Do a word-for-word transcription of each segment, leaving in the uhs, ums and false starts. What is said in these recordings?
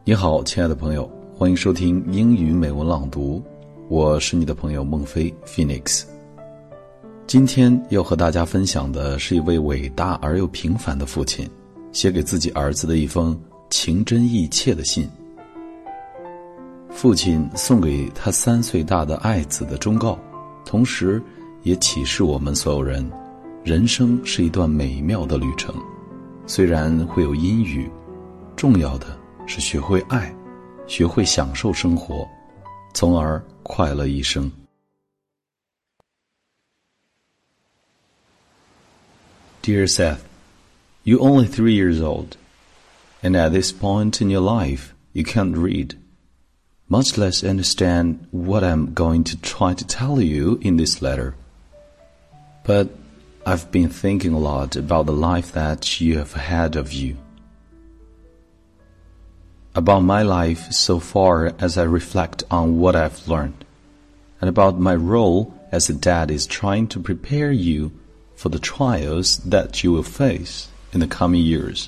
你好，亲爱的朋友，欢迎收听英语美文朗读，我是你的朋友孟非 Phoenix。 今天要和大家分享的是一位伟大而又平凡的父亲写给自己儿子的一封情真意切的信。父亲送给他三岁大的爱子的忠告，同时也启示我们所有人，人生是一段美妙的旅程，虽然会有阴雨，重要的是学会爱，学会享受生活，从而快乐一生。Dear Seth, you're only three years old, and at this point in your life, you can't read, much less understand what I'm going to try to tell you in this letter. But I've been thinking a lot about the life that you have ahead of you. About my life so far as I reflect on what I've learned, and about my role as a dad is trying to prepare you for the trials that you will face in the coming years.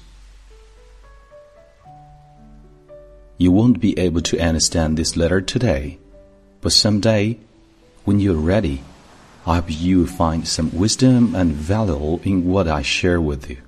You won't be able to understand this letter today, but someday, when you're ready, I hope you will find some wisdom and value in what I share with you.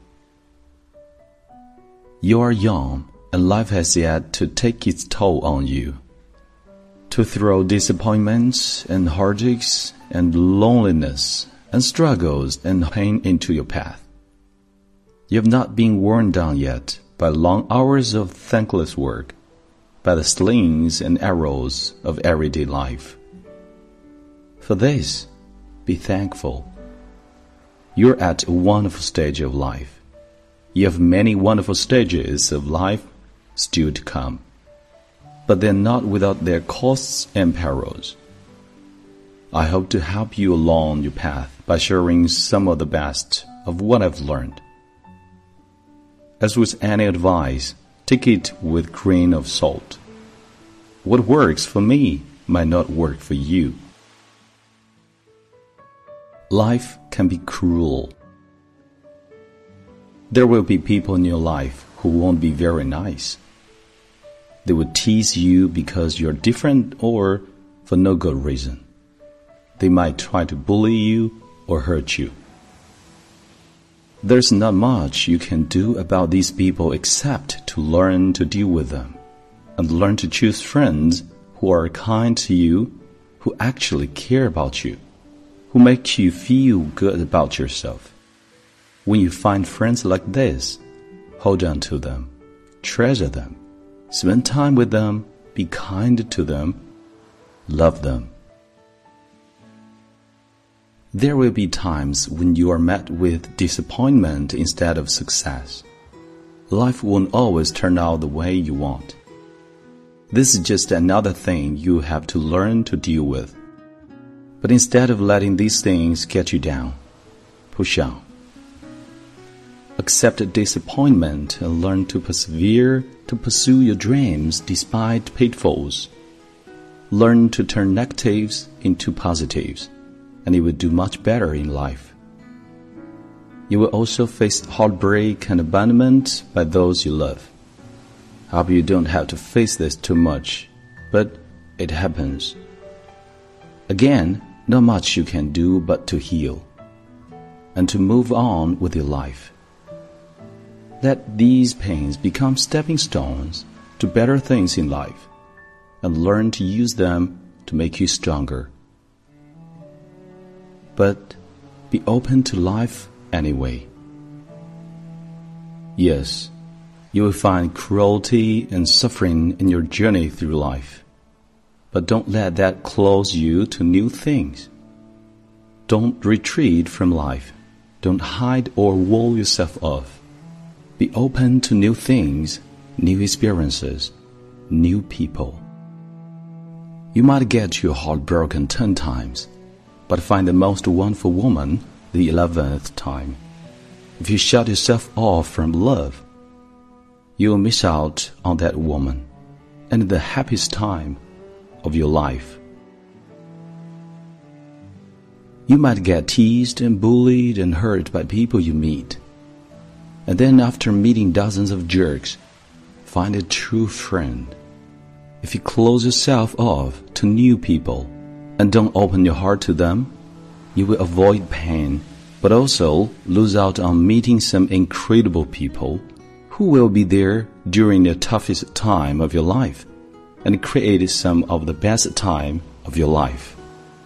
You are young, and life has yet to take its toll on you, to throw disappointments and heartaches and loneliness and struggles and pain into your path. You have not been worn down yet by long hours of thankless work, by the slings and arrows of everyday life. For this, be thankful. You're at a wonderful stage of life. You have many wonderful stages of life still to come, but they're not without their costs and perils. I hope to help you along your path by sharing some of the best of what I've learned. As with any advice, take it with a grain of salt. What works for me might not work for you. Life can be cruel. There will be people in your life who won't be very nice. They will tease you because you're different or for no good reason. They might try to bully you or hurt you. There's not much you can do about these people except to learn to deal with them and learn to choose friends who are kind to you, who actually care about you, who make you feel good about yourself. When you find friends like this, hold on to them, treasure them, spend time with them, be kind to them, love them. There will be times when you are met with disappointment instead of success. Life won't always turn out the way you want. This is just another thing you have to learn to deal with. But instead of letting these things get you down, push on. Accept disappointment and learn to persevere to pursue your dreams despite pitfalls. Learn to turn negatives into positives, and you will do much better in life. You will also face heartbreak and abandonment by those you love. I hope you don't have to face this too much, but it happens. Again, not much you can do but to heal and to move on with your life. Let these pains become stepping stones to better things in life, and learn to use them to make you stronger. But be open to life anyway. Yes, you will find cruelty and suffering in your journey through life, but don't let that close you to new things. Don't retreat from life. Don't hide or wall yourself off. Be open to new things, new experiences, new people. You might get your heart broken ten times, but find the most wonderful woman the eleventh time. If you shut yourself off from love, you will miss out on that woman and the happiest time of your life. You might get teased and bullied and hurt by people you meet. And then after meeting dozens of jerks, find a true friend. If you close yourself off to new people and don't open your heart to them, you will avoid pain, but also lose out on meeting some incredible people who will be there during the toughest time of your life and create some of the best time of your life.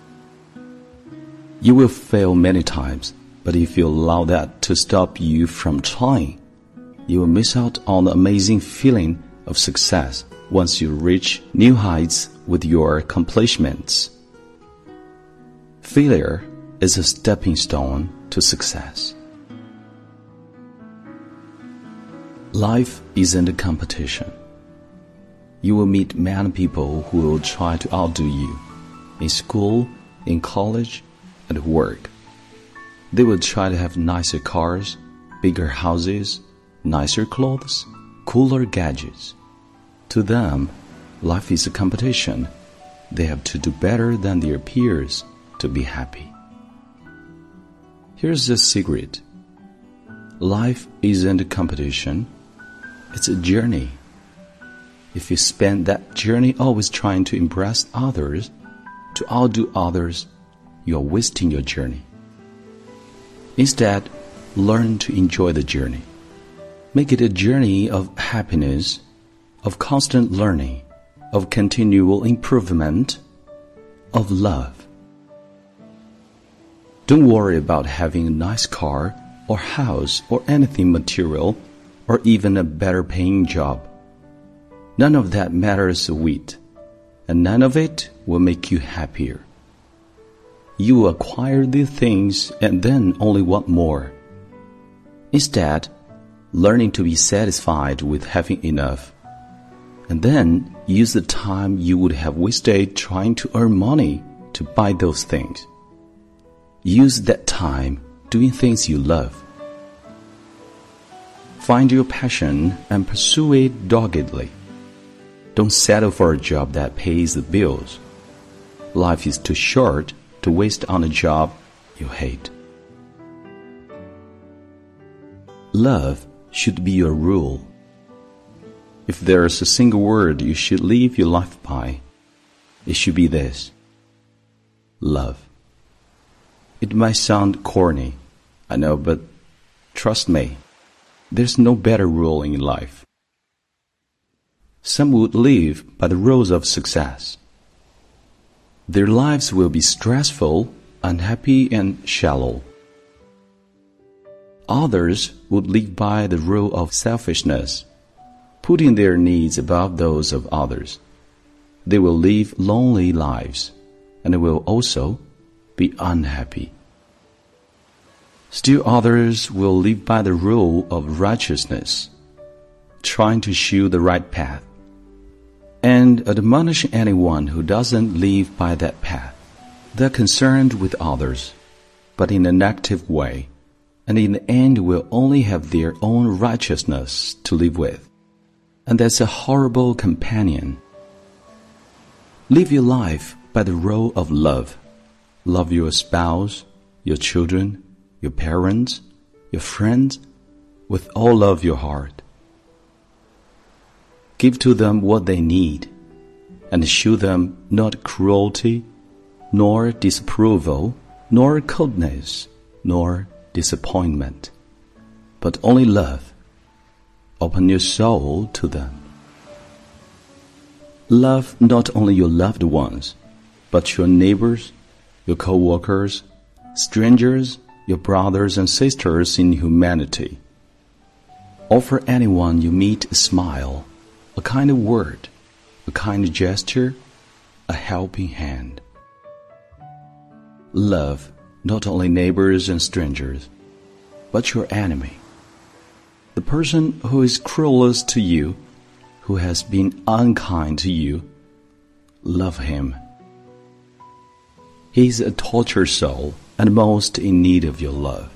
You will fail many times, but if you allow that to stop you from trying, you will miss out on the amazing feeling of success once you reach new heights with your accomplishments. Failure is a stepping stone to success. Life isn't a competition. You will meet many people who will try to outdo you in school, in college, and at work. They will try to have nicer cars, bigger houses, nicer clothes, cooler gadgets. To them, life is a competition. They have to do better than their peers to be happy. Here's the secret. Life isn't a competition. It's a journey. If you spend that journey always trying to impress others, to outdo others, you are wasting your journey. Instead, learn to enjoy the journey. Make it a journey of happiness, of constant learning, of continual improvement, of love. Don't worry about having a nice car or house or anything material or even a better paying job. None of that matters a whit, and none of it will make you happier. You will acquire these things and then only want more. Instead, learning to be satisfied with having enough, and then use the time you would have wasted trying to earn money to buy those things. Use that time doing things you love. Find your passion and pursue it doggedly. Don't settle for a job that pays the bills. Life is too short to waste on a job you hate. Love should be your rule. If there is a single word you should live your life by, it should be this: love. It might sound corny, I know, but trust me, there's no better rule in life. Some would live by the rules of success. Their lives will be stressful, unhappy, and shallow. Others would live by the rule of selfishness, putting their needs above those of others. They will live lonely lives, and will also be unhappy. Still others will live by the rule of righteousness, trying to shew the right path, and admonish anyone who doesn't live by that path. They're concerned with others, but in an active way, and in the end will only have their own righteousness to live with. And that's a horrible companion. Live your life by the rule of love. Love your spouse, your children, your parents, your friends, with all of your heart. Give to them what they need, and shew them not cruelty, nor disapproval, nor coldness, nor disappointment, but only love. Open your soul to them. Love not only your loved ones, but your neighbors, your co-workers, strangers, your brothers and sisters in humanity. Offer anyone you meet a smile, a kind word, a kind gesture, a helping hand. Love not only neighbors and strangers, but your enemy. The person who is cruelest to you, who has been unkind to you, love him. He is a tortured soul and most in need of your love.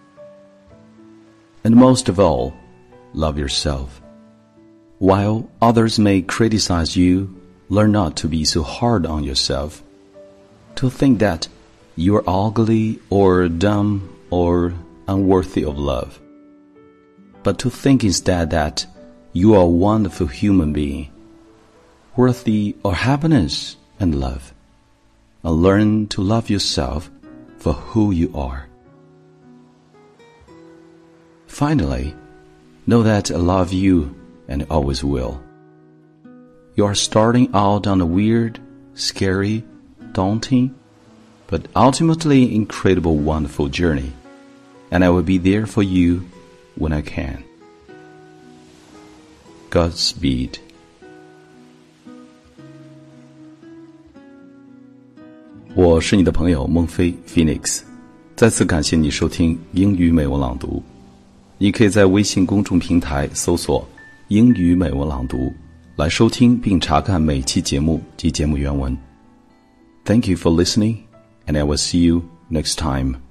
And most of all, love yourself. While others may criticize you, learn not to be so hard on yourself, to think that you are ugly or dumb or unworthy of love, but to think instead that you are a wonderful human being, worthy of happiness and love, and learn to love yourself for who you are. Finally, know that I love you and always will. You are starting out on a weird, scary, daunting, but ultimately incredible, wonderful journey, and I will be there for you when I can. Godspeed. 我是你的朋友孟非 Phoenix， 再次感谢你收听英语美文朗读。你可以在微信公众平台搜索英语美文朗读来收听并查看每期节目及节目原文。Thank you for listening, and I will see you next time.